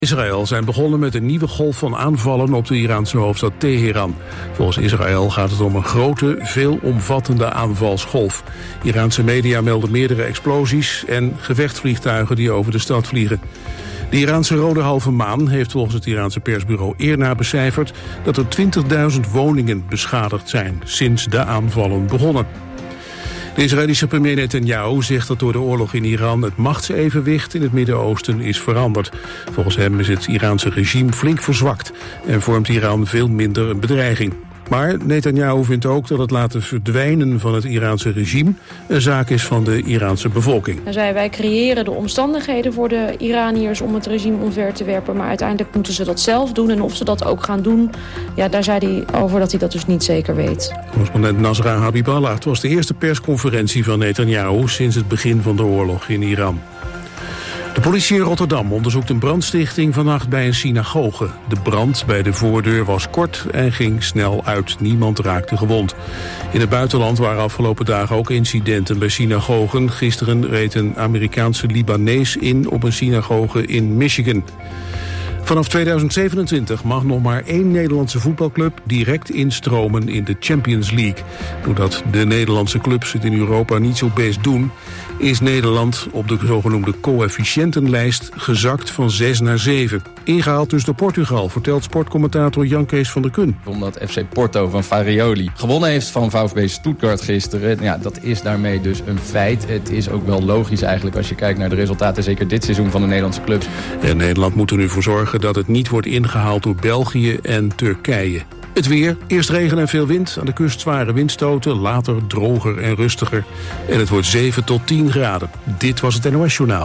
Israël zijn begonnen met een nieuwe golf van aanvallen op de Iraanse hoofdstad Teheran. Volgens Israël gaat het om een grote, veelomvattende aanvalsgolf. Iraanse media melden meerdere explosies en gevechtsvliegtuigen die over de stad vliegen. De Iraanse Rode Halve Maan heeft volgens het Iraanse persbureau Irna becijferd dat er 20.000 woningen beschadigd zijn sinds de aanvallen begonnen. De Israëlische premier Netanyahu zegt dat door de oorlog in Iran het machtsevenwicht in het Midden-Oosten is veranderd. Volgens hem is het Iraanse regime flink verzwakt en vormt Iran veel minder een bedreiging. Maar Netanyahu vindt ook dat het laten verdwijnen van het Iraanse regime een zaak is van de Iraanse bevolking. Hij zei, wij creëren de omstandigheden voor de Iraniërs om het regime omver te werpen, maar uiteindelijk moeten ze dat zelf doen. En of ze dat ook gaan doen, ja, daar zei hij over dat hij dat dus niet zeker weet. Correspondent Nasra Habiballah. Het was de eerste persconferentie van Netanyahu sinds het begin van de oorlog in Iran. De politie in Rotterdam onderzoekt een brandstichting vannacht bij een synagoge. De brand bij de voordeur was kort en ging snel uit. Niemand raakte gewond. In het buitenland waren afgelopen dagen ook incidenten bij synagogen. Gisteren reed een Amerikaanse Libanees in op een synagoge in Michigan. Vanaf 2027 mag nog maar 1 Nederlandse voetbalclub direct instromen in de Champions League. Doordat de Nederlandse clubs het in Europa niet zo best doen, is Nederland op de zogenoemde coëfficiëntenlijst gezakt van 6 naar 7. Ingehaald dus door Portugal, vertelt sportcommentator Jan Kees van der Kun. Omdat FC Porto van Farioli gewonnen heeft van VfB Stuttgart gisteren. Ja, dat is daarmee dus een feit. Het is ook wel logisch eigenlijk als je kijkt naar de resultaten, zeker dit seizoen van de Nederlandse clubs. En Nederland moet er nu voor zorgen dat het niet wordt ingehaald door België en Turkije. Het weer, eerst regen en veel wind, aan de kust zware windstoten, later droger en rustiger. En het wordt 7 tot 10 graden. Dit was het NOS Journaal.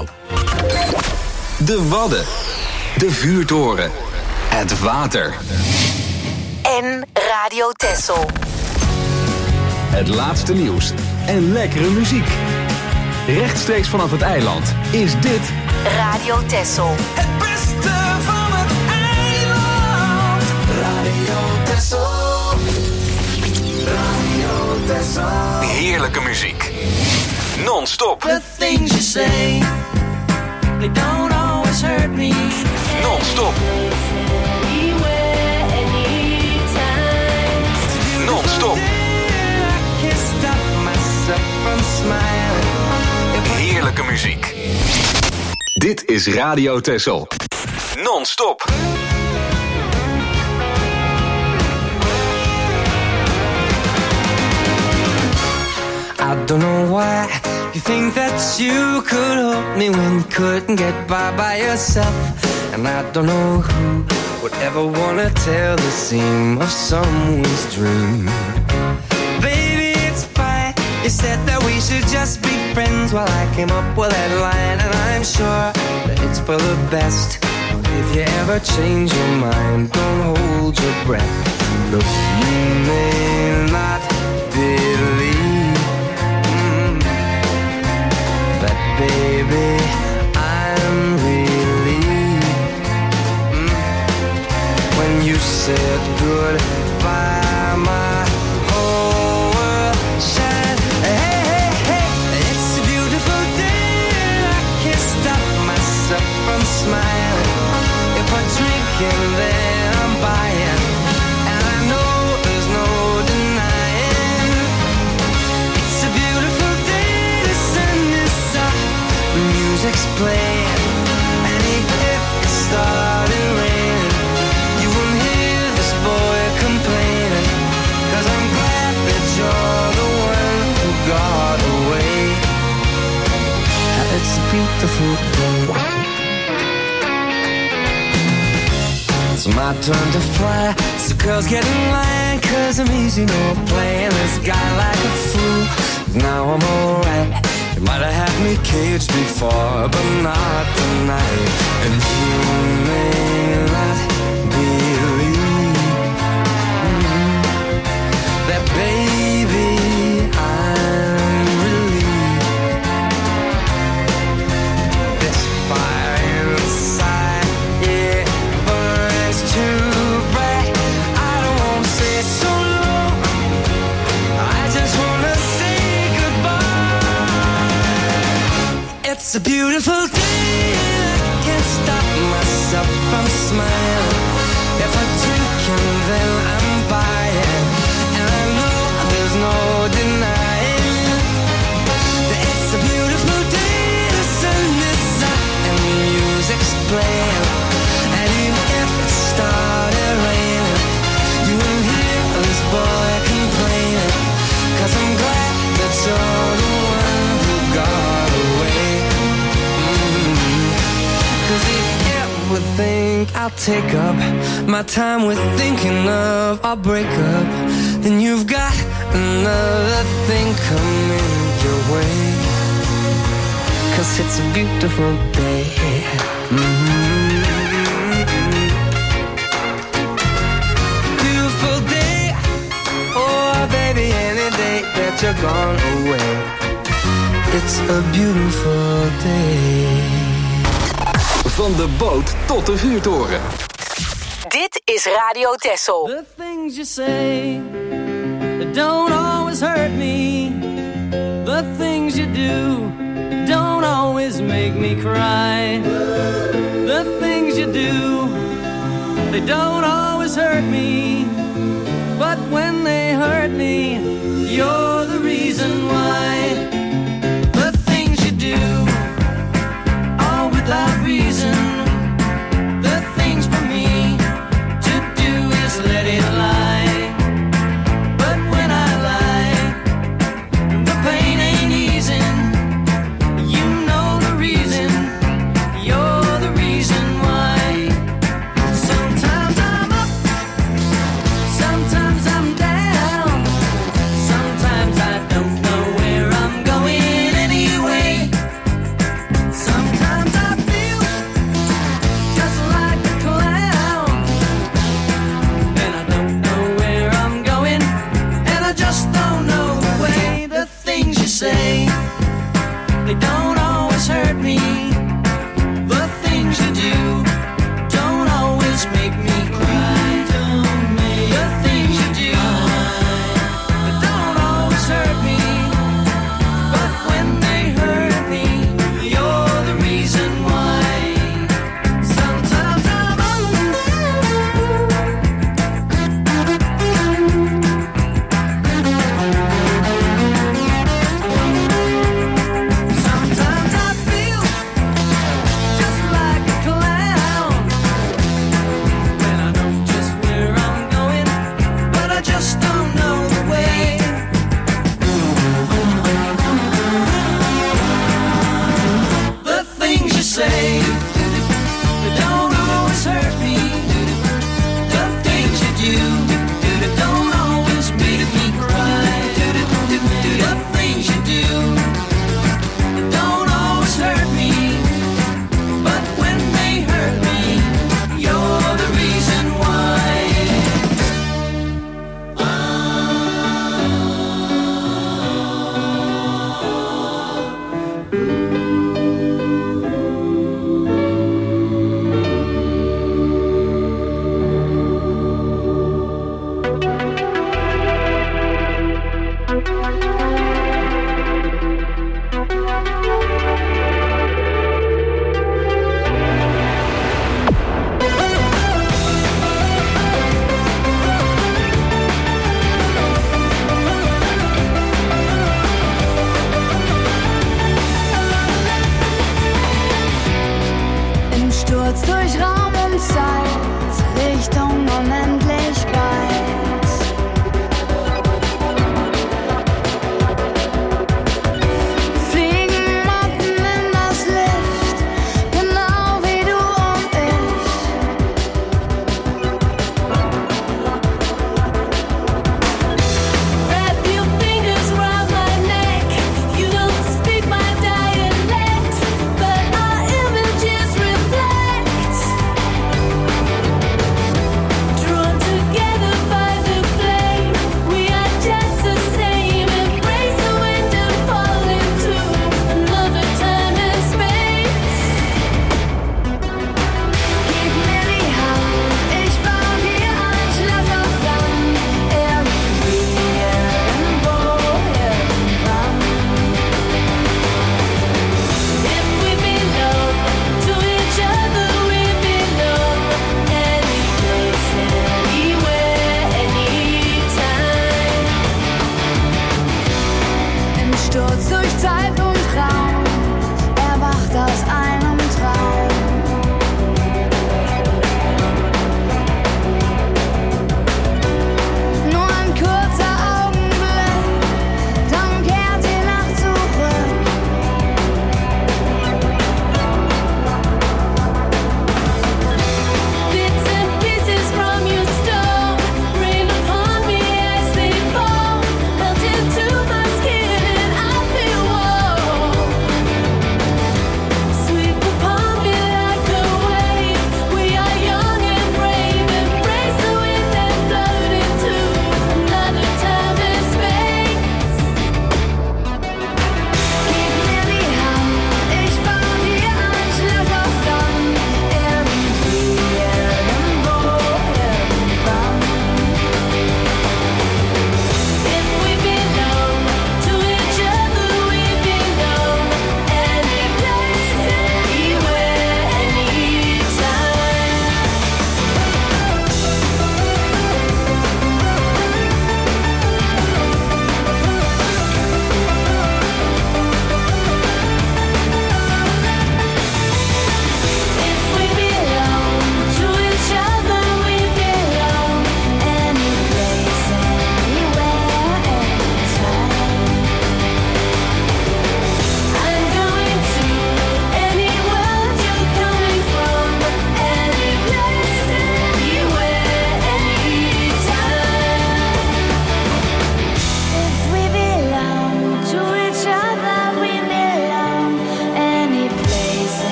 De Wadden, de vuurtoren, het water. En Radio Texel. Het laatste nieuws en lekkere muziek. Rechtstreeks vanaf het eiland is dit Radio Texel. Het beste van het eiland. Radio Texel. Radio Texel. heerlijke muziek. Non-stop. The things you say, they don't always hurt me. Non-stop. Non-stop. Heerlijke muziek. Dit is Radio Texel. Non-stop. I don't know why you think that you could help me when you couldn't get by yourself. And I don't know who would ever wanna tell the seam of someone's dream. Baby, it's fine. You said that we should just be friends. Well, I came up with that line, and I'm sure that it's for the best. If you ever change your mind, don't hold your breath. Look, you may not believe that, baby, I'm relieved when you said goodbye. My whole world shined. Hey, hey, hey, it's a beautiful day. I can't stop myself from smiling. If I drink and then I'm buying, and I know there's no denying. It's a beautiful day, the sun is up, the music's playing, and even if it started raining, you won't hear this boy complaining, 'cause I'm glad that you're the one who got away. It's a beautiful day. It's my turn to fly, so girls get in line, 'cause I'm easy, no playing this guy like a fool. Now I'm alright. You might have had me caged before, but not tonight. And you may not believe that, baby, I'm relieved. This fire inside, it burns too bright. I don't wanna say so long, I just wanna say goodbye. It's a beautiful day, I can't stop myself you're smiling. If I drink and then I'm buying, and I know there's no denying that it's a beautiful day. The sun is out and the music's playing, and even if it started raining, you won't hear this boy complaining, 'cause I'm glad that you're the one who got away. 'Cause if you ever think I'll take up my time with thinking of our breakup, then you've got another thing coming your way. 'Cause it's a beautiful day. Beautiful day. Oh baby, any day that you're gone away, it's a beautiful day. Van de boot tot de vuurtoren. Dit is Radio Texel. The things you say that don't always hurt me. The things you do don't always make me cry. The things you do, they don't always hurt me. But when they hurt me, you're the reason why. The things you do, all without reason. The things for me to do is let it lie. But when I lie, the pain ain't easing. You know the reason, you're the reason why. Sometimes I'm up, sometimes I'm down.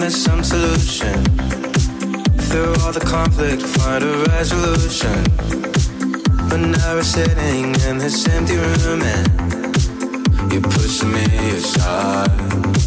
find some solution. Through all the conflict, find a resolution. But now we're sitting in this empty room and you're pushing me aside.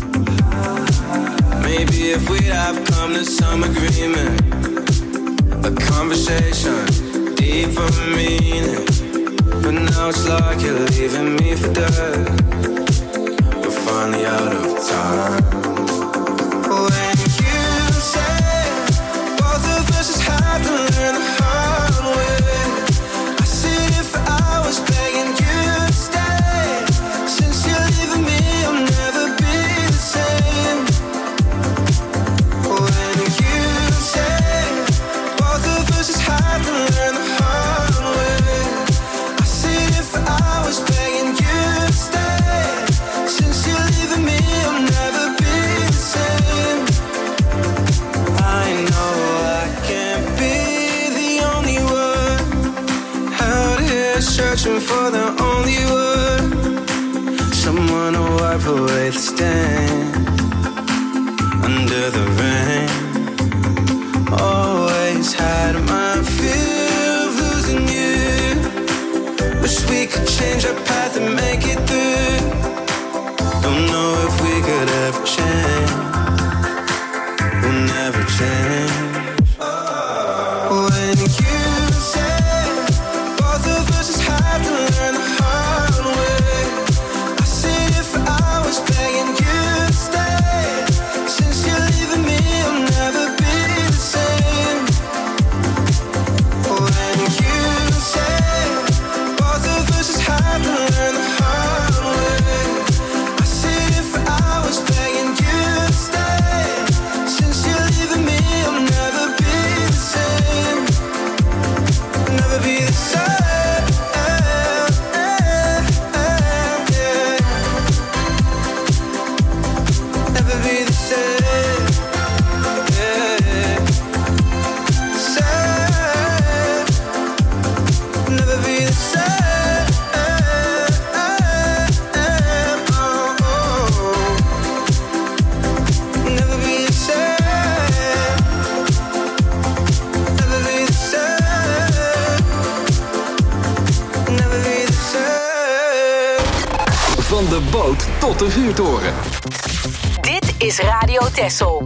Maybe if we'd have come to some agreement, a conversation, deeper meaning. But now it's like you're leaving me for dead. We're finally out of time. When you say both of us just have to learn the hard way, I sit here for hours begging you to stay. Since you're leaving me, I'll never be the same. When you say both of us just have to learn the hard way, I sit here for hours begging you to stay. Since you're leaving me, I'll never be the same. I know I can't be the only one out here searching for the only word. Someone to wipe away the stain under the rain. Always had my fear of losing you. Wish we could change our path and make it through. Don't know if we could ever change. We'll never change. When you say both of us just have to learn the hard way, I sit here for hours begging you to stay. Since you're leaving me, I'll never be the same. When you say both of us just have to learn the hard way, I sit here for hours begging you to stay. Since you're leaving me, I'll never be the same. Never be the same. Never be the same. Same. Never be the same. Never be the same. Never be the same. Never be the same. Van de boot tot de vuurtoren. Dit is Radio Texel.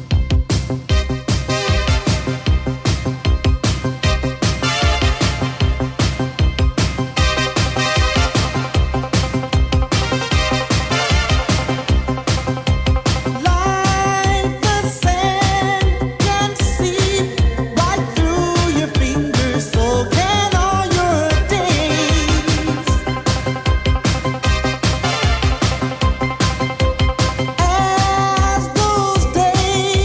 Like the sand can seep right through your fingers, so can all your days. As those days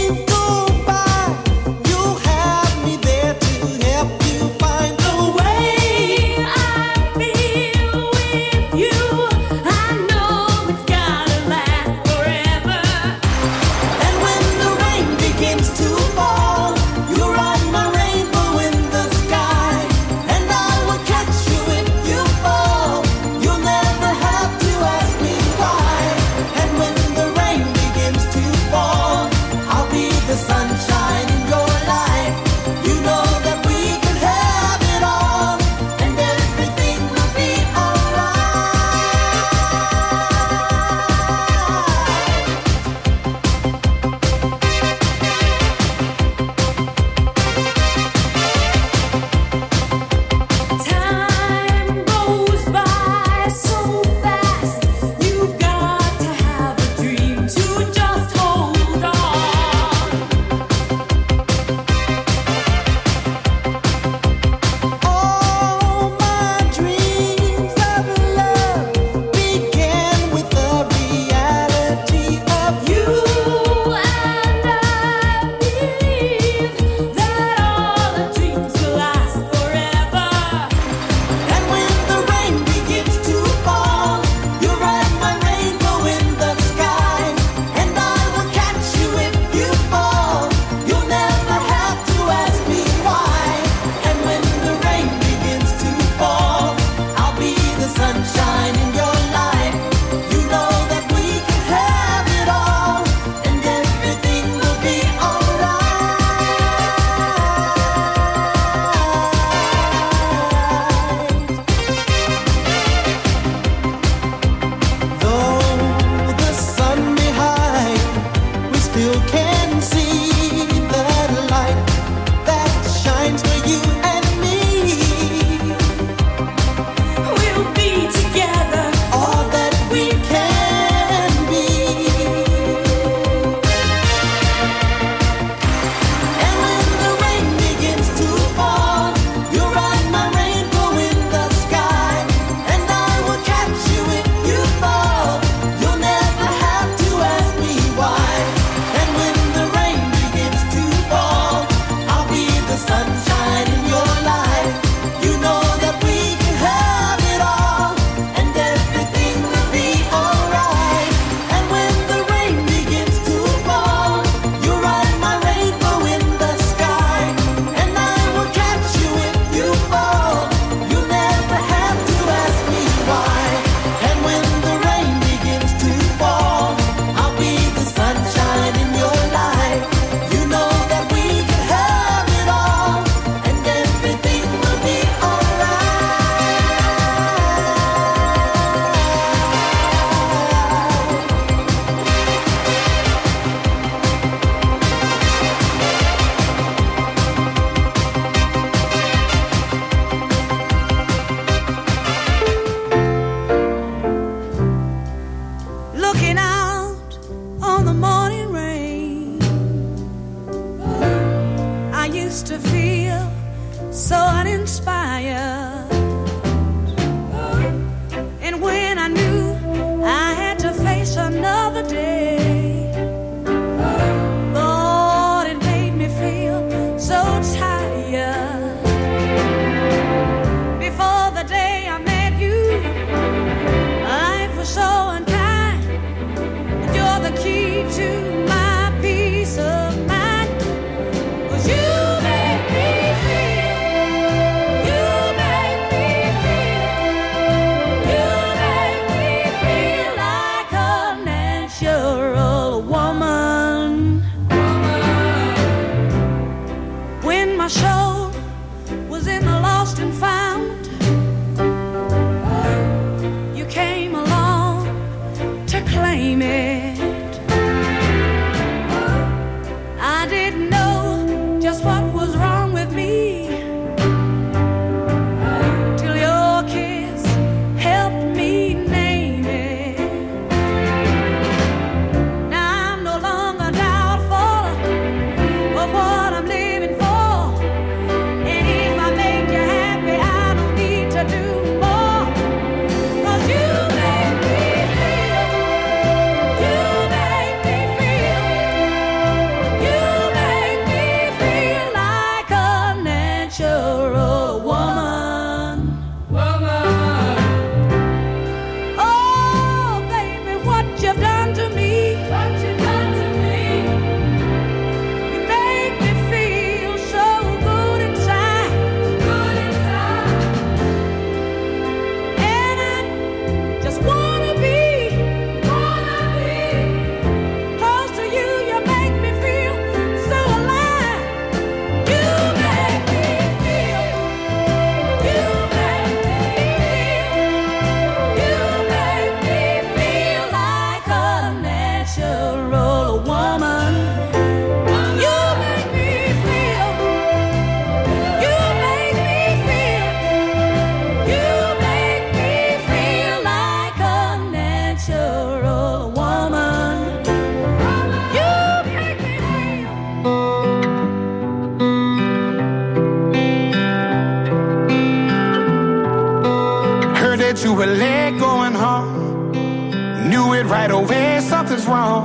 You were late going home. Knew it right away, something's wrong.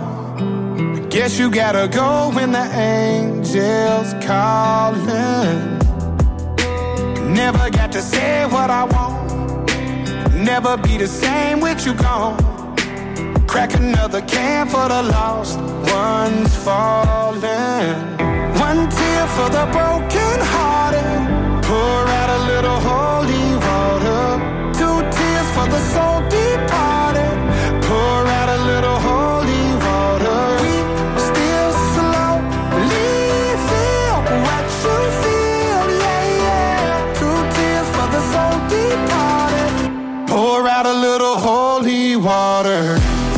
Guess you gotta go when the angel's calling. Never got to say what I want. Never be the same with you gone. Crack another can for the lost ones falling. One tear for the broken hearted. Pour out a little holy water. For the soul departed, pour out a little holy water. We still slowly feel what you feel, yeah, yeah. 2 tears for the soul departed, pour out a little holy water.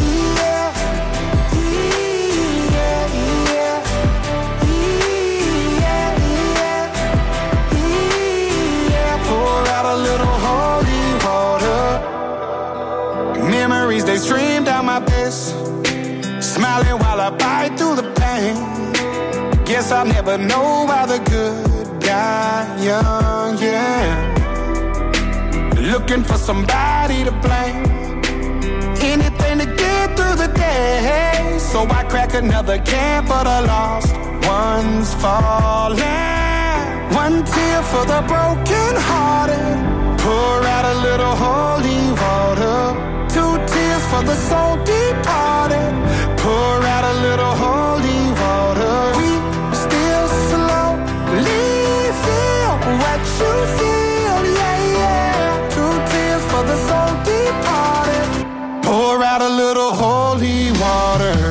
Memories, they stream down my face, smiling while I bite through the pain. Guess I'll never know why the good die young, yeah. Looking for somebody to blame, anything to get through the day. So I crack another can for the lost ones falling. One tear for the broken hearted, pour out a little holy water. 2 tears for the soul departed, pour out a little holy water. We still slowly feel what you feel, yeah, yeah. 2 tears for the soul departed, pour out a little holy water.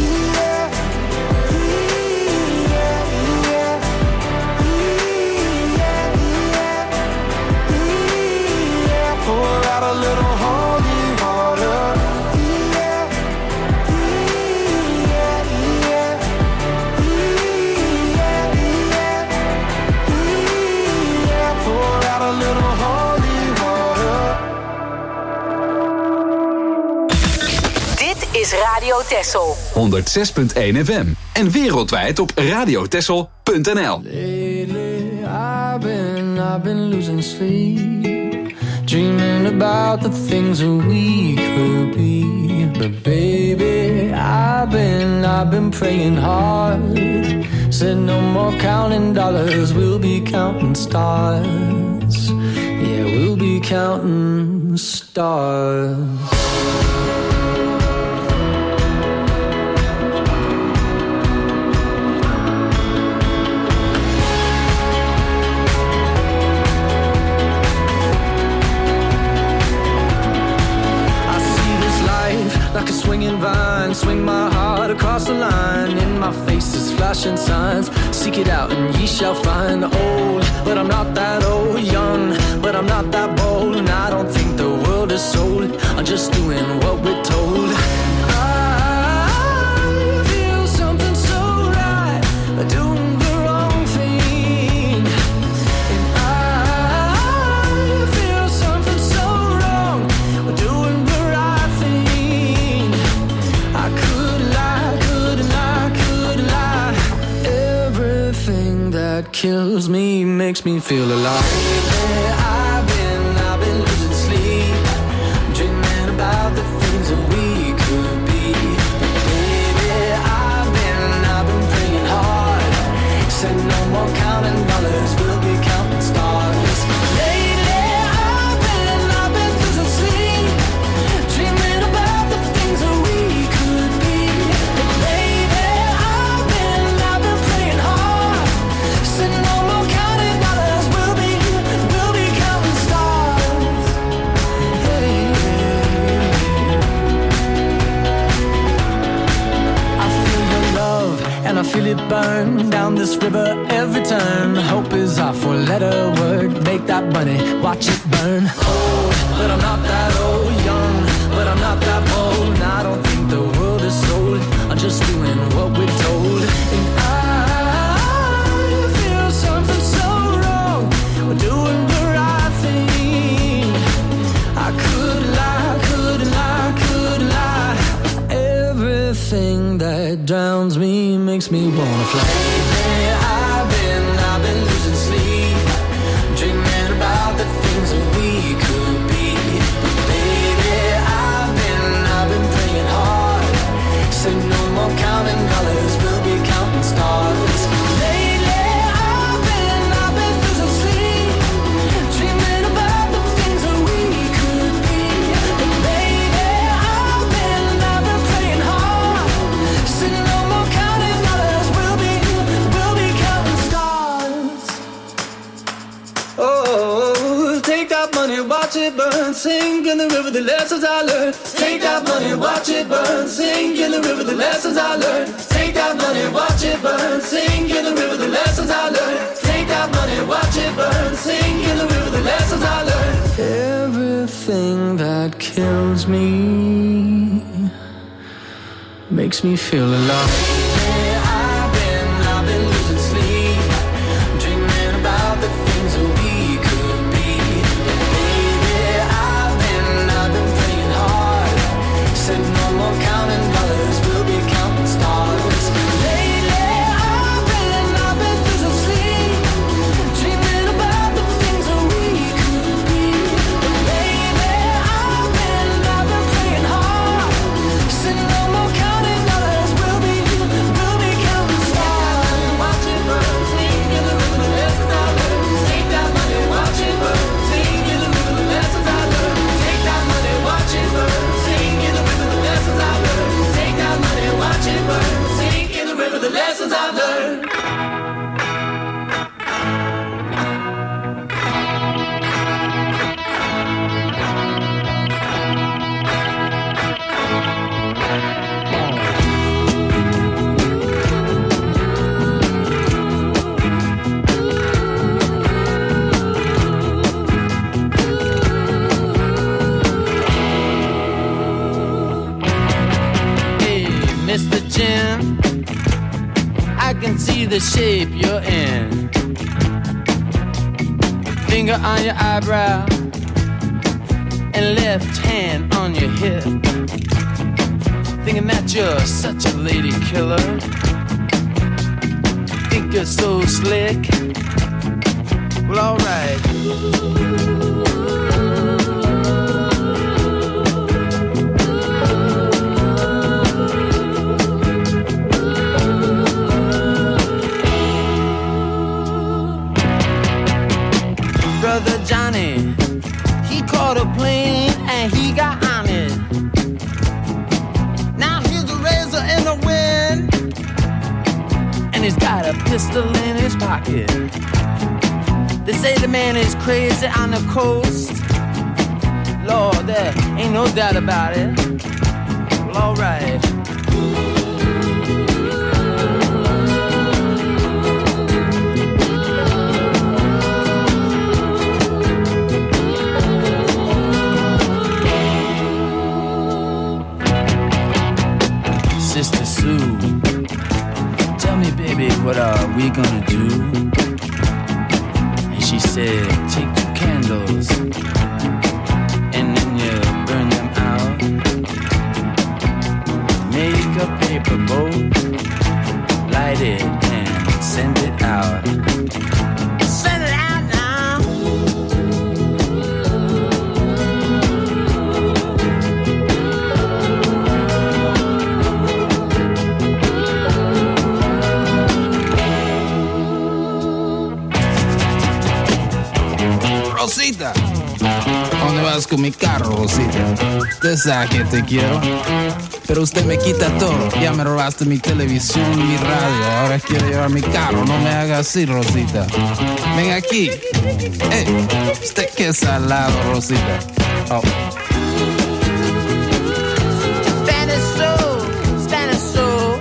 Pour out a little holy water. Pour out a little holy water. Dit is Radio Texel. 106.1 FM. En wereldwijd op radiotexel.nl. Lately I've been losing sleep, dreaming about the things that we could be. But baby, I've been praying hard. Said no more counting dollars, we'll be counting stars. Yeah, we'll be counting stars. a line in my face is flashing signs. Seek it out and ye shall find. Old, but I'm not that old. Young, but I'm not that bold. And I don't think the world is sold. I'm just doing what we're told. I feel something so right, doing the wrong thing. And I feel something so wrong, doing the right thing. I could lie, could lie, could lie. Everything that kills me makes me feel alive. I've been losing sleep, dreaming about the things that we could be. Baby, I've been praying hard. Said no more counting dollars, we'll be counting stars. Lately, I've been losing sleep, dreaming about the things that we could be. Baby, I've been praying hard. Said no more counting dollars, we'll be counting stars. Hey. I feel your love and I feel it burn down this river every turn. Hope is our four-letter word. Make that money, watch it burn. Old, but I'm not that old. Young, but I'm not that bold. And I don't think the world is sold. I'm just doing what we're told. And I feel something so wrong. We're doing the right thing. I could lie, could lie, could lie. Everything that drowns me makes me wanna fly. I've been losing sleep, dreaming about the things that we could be. Baby, I've been praying hard. Said no more counting dollars, we'll be counting stars. Lately, I've been losing sleep, dreaming about the things that we could be. Baby, I've been praying hard. Said no more counting dollars, we'll be counting stars. Oh, take that money, watch it burn, sink in the river, the lessons I learned. Take that money, watch it burn, sink in the river, the lessons I learned. Take that money, watch it burn, sink in the river, the lessons I learned. Take that money, watch it burn, sink in the river, the lessons I learned. Everything that kills me makes me feel alive. I've been losing sleep, dreaming about the things that we could be. Baby, I've been praying hard. Said no more counting dollars, we'll be counting stars. Lately, I've been losing sleep, dreaming about the things that we could be. Baby, I've been praying hard. Said no more counting dollars, we'll be counting stars. Watch it burn, sing in the river, the lessons I learned. Take that money, watch it burn, sing in the river, the lessons I learned. Take that money, watch it burn, sing in the river, the lessons I learned. Take that money, watch it burn, sing in the river, the lessons I learned. Hey, Mr. Jim, I can see the shape you're in. Finger on your eyebrow and left hand on your hip. Thinking that you're such a lady killer. Think you're so slick. Well, alright. Brother Johnny, he caught a plane and he got on it. Now he's a razor in the wind, and he's got a pistol in his pocket. They say the man is crazy on the coast. Lord, there ain't no doubt about it. Well, alright. Sue, tell me, baby, what are we gonna do? And she said, take 2 candles and then you burn them out. Make a paper boat, light it and send it out. Send it out now. Rosita, ¿dónde vas con mi carro, Rosita? Usted sabe que te quiero, pero usted me quita todo. Ya me robaste mi televisión, mi radio, ahora quiero llevar mi carro. No me haga así, Rosita. Ven aquí. Usted qué salado, Rosita. Oh. Spanish soul, Spanish soul.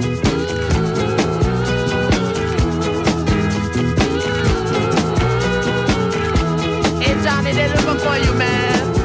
Hey Johnny, they're looking for you, man.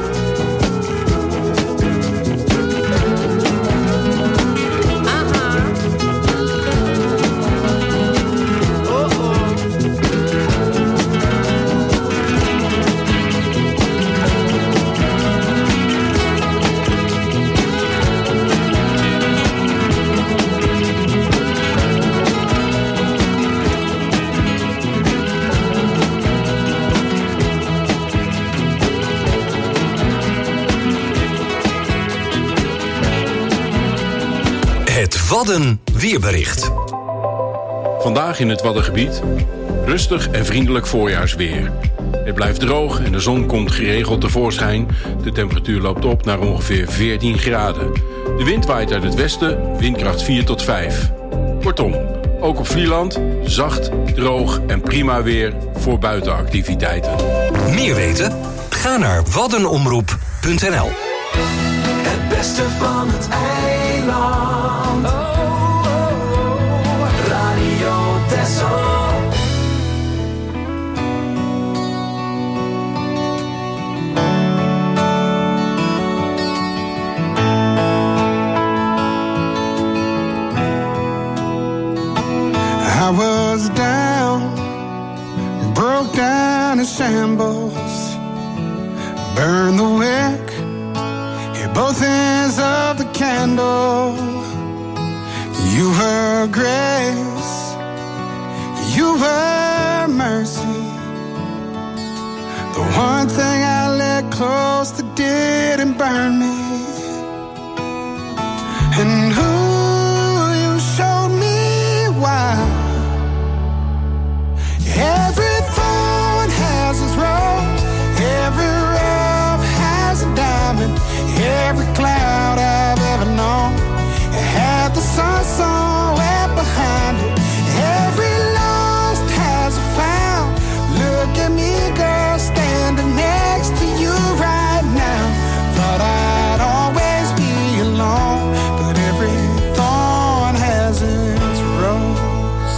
Het Wadden weerbericht. Vandaag in het Waddengebied rustig en vriendelijk voorjaarsweer. Het blijft droog en de zon komt geregeld tevoorschijn. De temperatuur loopt op naar ongeveer 14 graden. De wind waait uit het westen, windkracht 4 tot 5. Kortom, ook op Vlieland zacht, droog en prima weer voor buitenactiviteiten. Meer weten? Ga naar waddenomroep.nl. Het beste van het eiland. Radio Texel. I was down, broke down in shambles, burned the wick, hit both ends of the candle. You were grace, you were mercy, the one thing I let close that didn't burn me. And who you showed me why. Every thorn has its rose, every rough has a diamond, every cloud I've ever known had the sun somewhere behind it. Every lost has a found. Look at me, girl, standing next to you right now. Thought I'd always be alone, but every thorn has its rose.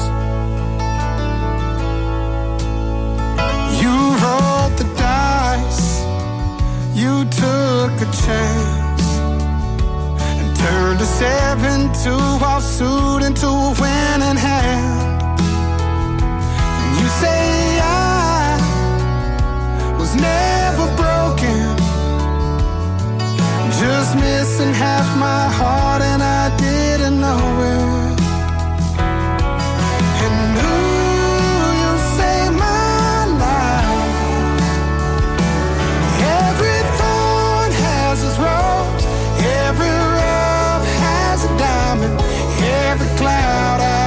You rolled the dice, you took a chance, and turned a 7-2 offsuit into a winning hand. And you say I was never broken, just missing half my heart and I didn't know it. And who you saved my life. Every thorn has its rose, every rough has a diamond, every cloud I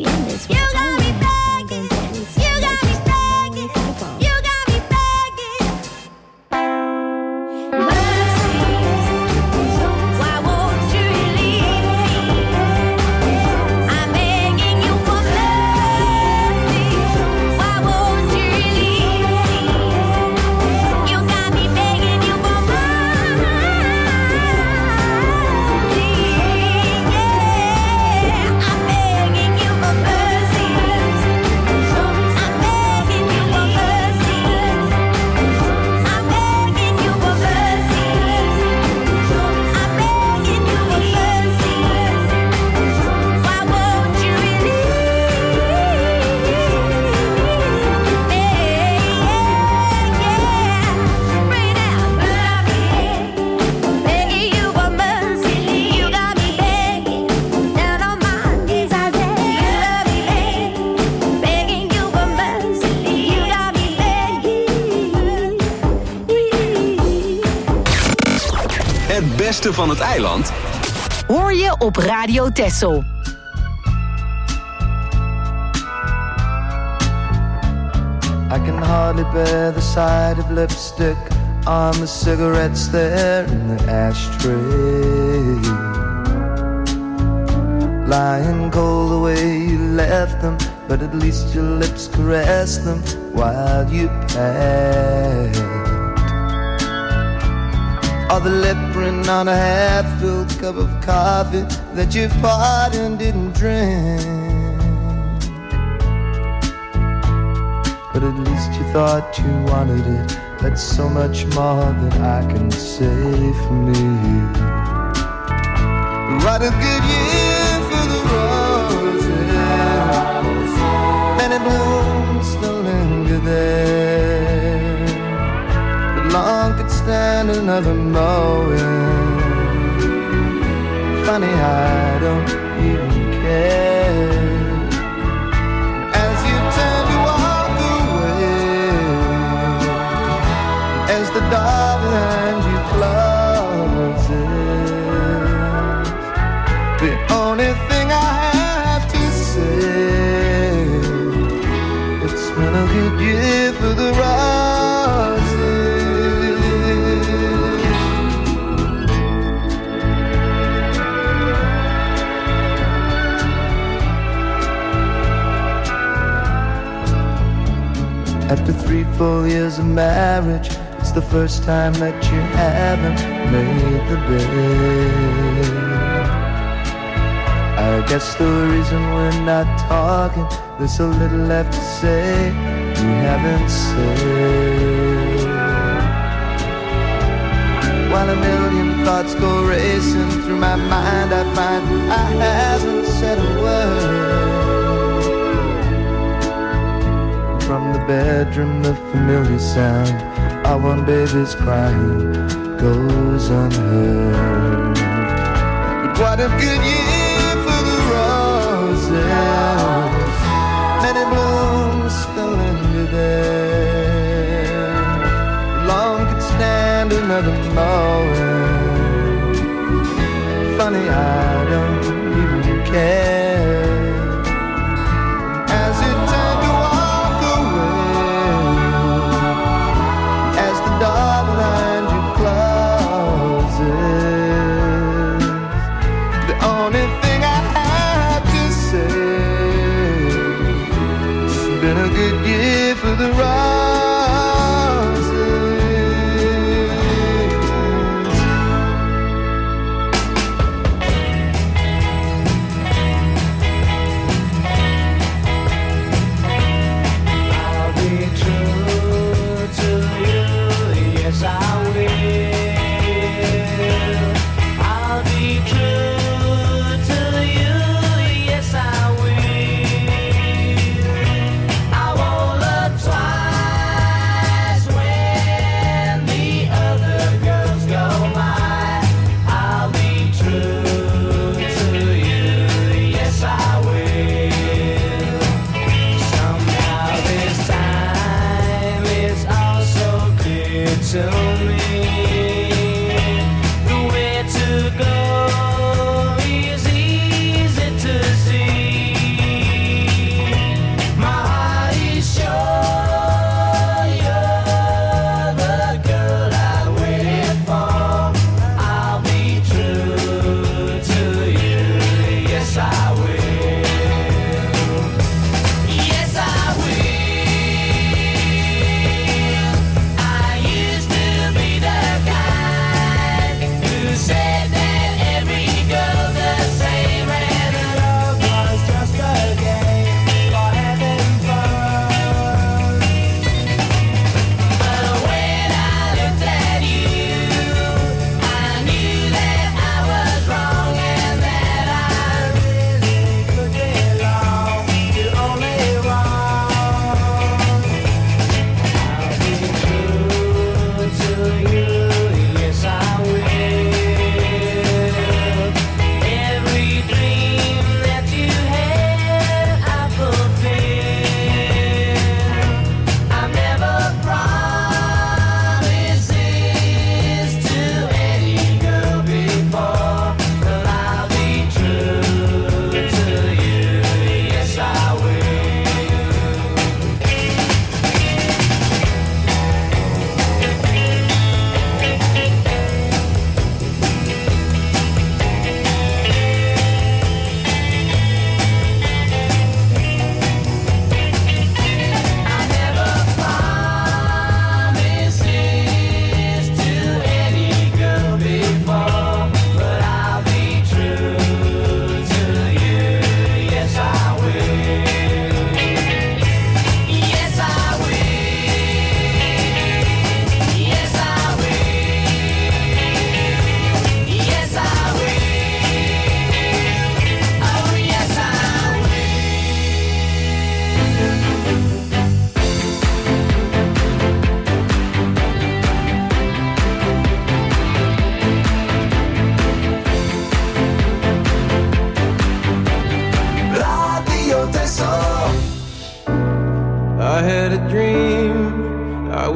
the end is when it's all done, then it's just all typo. Het beste van het eiland hoor je op Radio Texel. I can hardly bear the sight of lipstick on the cigarettes there in the ashtray. Lying cold the way you left them, but at least your lips caressed them while you passed. Or the lip print on a half-filled cup of coffee that you poured and didn't drink. But at least you thought you wanted it. That's so much more than I can say for me. What a good year for the roses. Many blooms still linger there, but long could stand another mowing. Funny, I don't even care. As you turn to walk away, as the door behind you closes, the only thing I have to say, it's been a good year for the roses. After 3 full years of marriage, it's the first time that you haven't made the bed. I guess the reason we're not talking, there's so little left to say we haven't said. While a million thoughts go racing through my mind, I find I haven't said a word. From the bedroom, the familiar sound, our one baby's crying goes unheard. But what a good year for the roses. Many blooms still linger there. Long could stand another mowing. Funny, I don't even care. As it turned to walk away, as the door behind you closes, the only thing I have to say, it's been a good year for the roses. I'll be true to you, yes I will. I'll be true to you, yes I will. I won't look twice.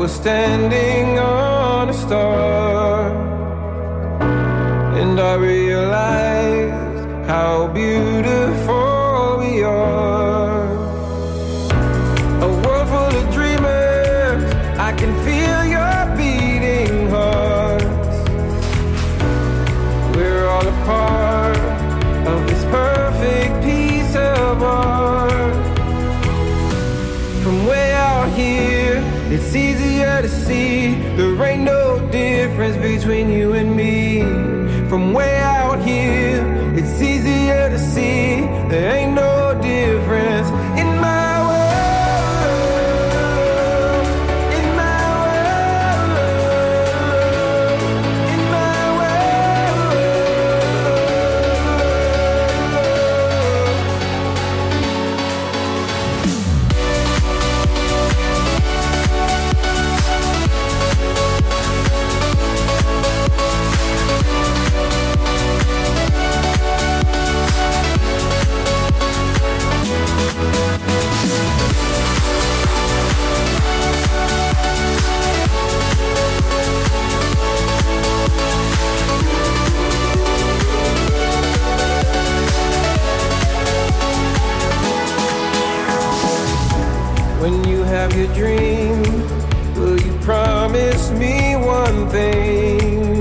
was standing on a star, and I realized how beautiful we are. A world full of dreamers, I can feel your beating hearts. We're all a part of this perfect piece of art. From way out here, it's easier to see there ain't no difference between you and me. From way out here, it's easier to see there ain't no difference in my world, in my world, in my When you have your dream, will you promise me one thing?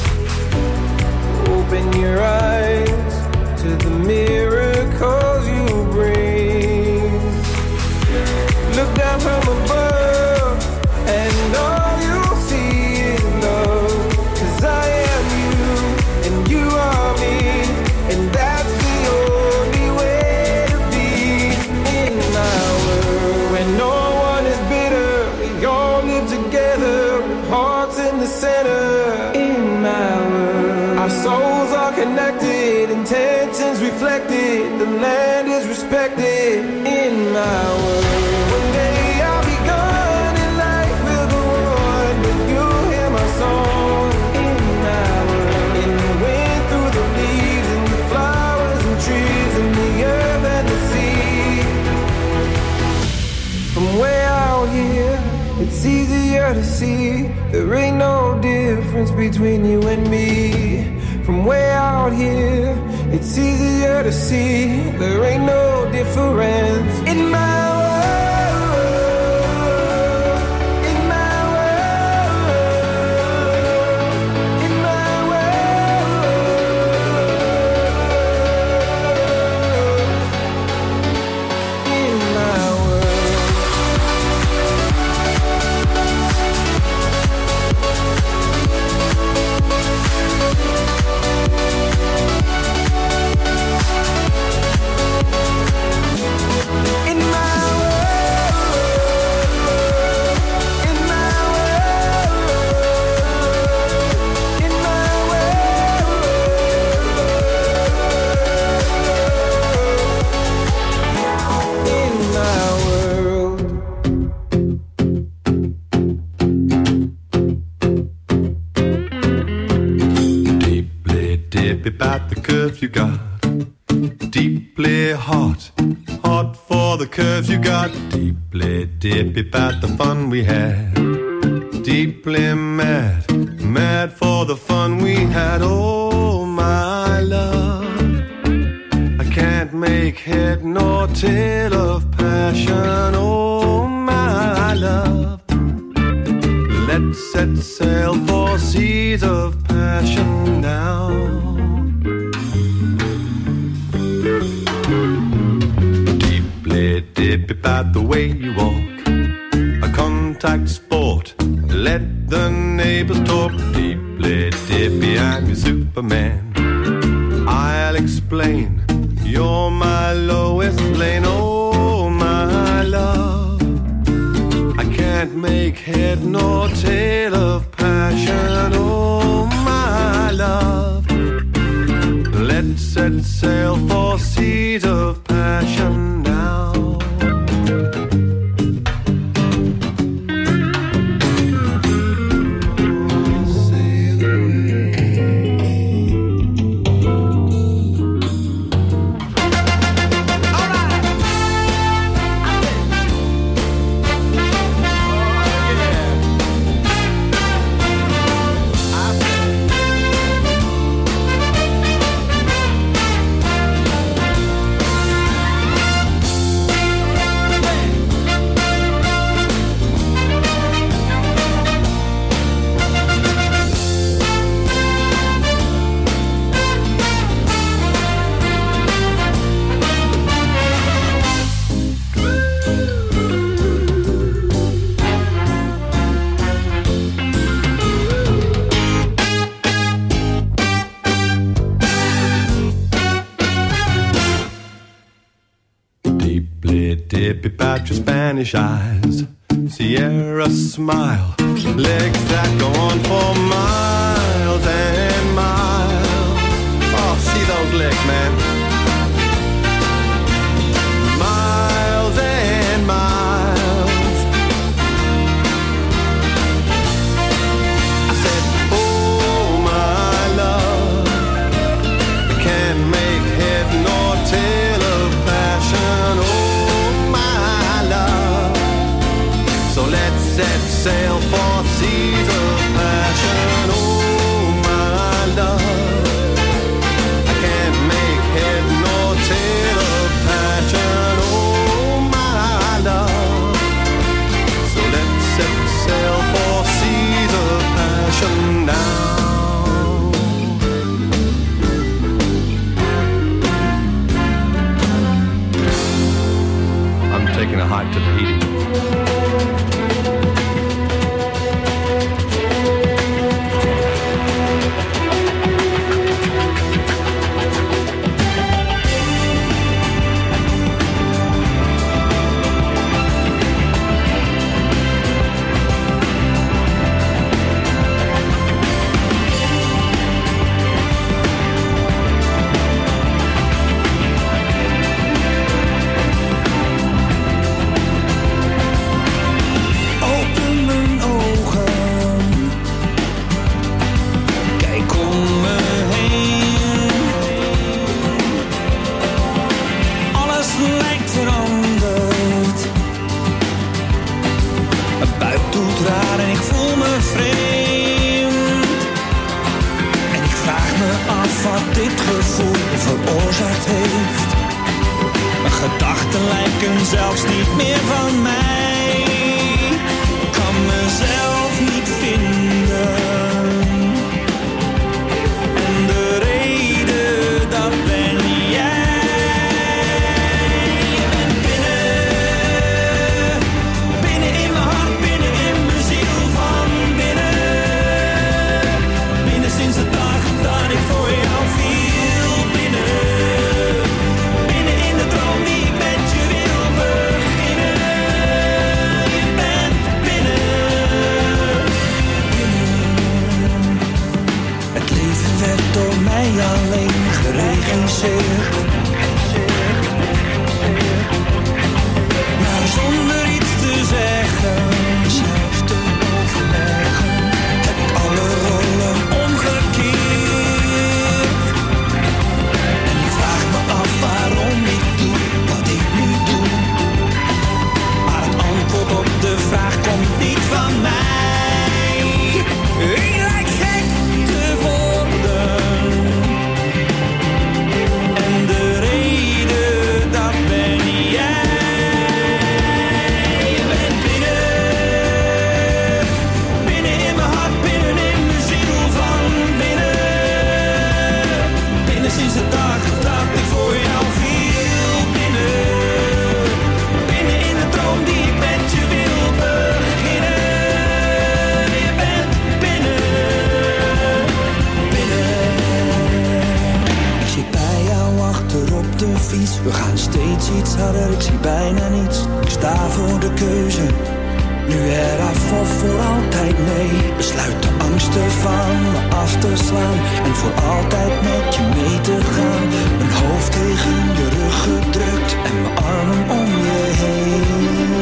Open your eyes to the miracles you bring. Look down from above, and all you'll see is love. 'Cause I am you, and you are me, and that's the only way to be in my world. When no one is bitter, we all live together with hearts in the center. In my world, our souls are connected, intentions reflected, the land is respected. In my world, one day I'll be gone and life will go on, but you'll hear my song. In my world, in the wind, through the leaves, and the flowers and trees, and the earth and the sea. From way out here, it's easier to see there ain't no difference between you and me. From way out here, it's easier to see there ain't no difference in my world, in my world, in my world, in my world. In my about the curves you got. Deeply hot, hot for the curves you got. Deeply dippy about the fun we had. Deeply mad, mad for the fun we had. Oh my love, I can't make head nor tail of passion. Oh my love, let's set sail for seas of passion now. Deeply dip about the way you walk, a contact sport, let the neighbors talk. Deeply dippy, I'm your Superman, I'll explain, you're my Lois Lane. Oh my love, I can't make head nor tail of passion. Oh my love, let's set sail for seas of passion now. Dippy, dippy, about your Spanish eyes. Sierra smile, legs that go on for miles and miles. Oh, see those legs, man. Miles and miles. I said, oh my love, can't make head nor tail of passion. Oh my love, so let's set sail for seas of passion. Oh my love, I can't make head nor tail of passion. Oh my love, so let's set sail for seas of passion now. I'm taking a hike to Tahiti. Open mijn ogen, kijk om me heen. Alles lijkt veranderd. Mijn buik doet raar en ik voel me vreemd. En ik vraag me af wat dit gevoel veroorzaakt heeft. Mijn gedachten lijken zelfs niet meer van mij. Ik kan mezelf niet vinden. En de reden, dat ben jij. Je bent binnen, binnen in mijn hart, binnen in mijn ziel van binnen. Binnen sinds de dag dat ik voor jou viel. Binnen, binnen in de droom die ik met je wil beginnen. Je bent binnen, binnen. Het leven werd door mij alleen geregisseerd. Maar zonder iets te zeggen, zelfs te overleggen, heb ik alle rollen omgekeerd. En ik vraag me af waarom ik doe wat ik nu doe. Maar het antwoord op de vraag komt niet van mij. Ik lijk gek te worden. En de reden, dat ben jij. Je bent binnen, binnen in mijn hart, binnen in mijn ziel van binnen. Binnen sinds de dag dat ik voor jou viel. Binnen, binnen in de droom die ik met je wil beginnen. Je bent binnen, binnen. Ik zit bij jou achter op de fiets. We gaan steeds iets harder, ik zie bijna niets. Ik sta voor de keuze, nu eraf of voor altijd nee. Besluit de angsten van me af te slaan en voor altijd met je mee te gaan. Mijn hoofd tegen je rug gedrukt en mijn armen om je heen.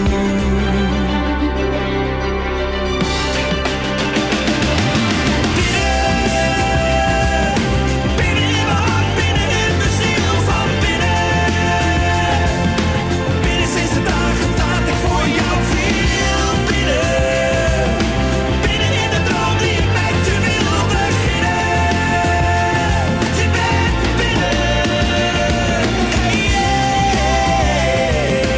Binnen in mijn hart, binnen in mijn ziel van binnen. Binnen sinds de dagen dat ik voor jou viel. Binnen, binnen in de droom die ik met je wil beginnen. Je bent binnen, hey, hey, hey.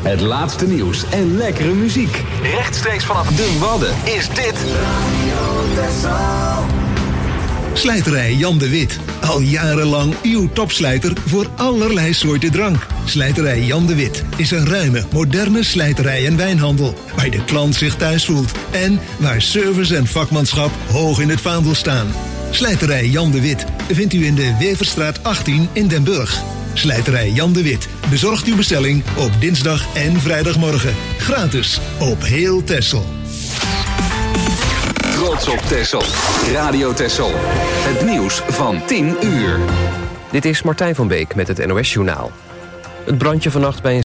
Het laatste nieuws en lekkere muziek. Rechtstreeks vanaf de Wadden is dit Slijterij Jan de Wit. Al jarenlang uw topslijter voor allerlei soorten drank. Slijterij Jan de Wit is een ruime, moderne slijterij en wijnhandel. Waar de klant zich thuis voelt. En waar service en vakmanschap hoog in het vaandel staan. Slijterij Jan de Wit vindt u in de Weverstraat 18 in Den Burg. Slijterij Jan de Wit bezorgt uw bestelling op dinsdag en vrijdagmorgen. Gratis op heel Texel. Trots op Texel. Radio Texel. Het nieuws van 10 uur. Dit is Martijn van Beek met het NOS-journaal. Het brandje vannacht bij een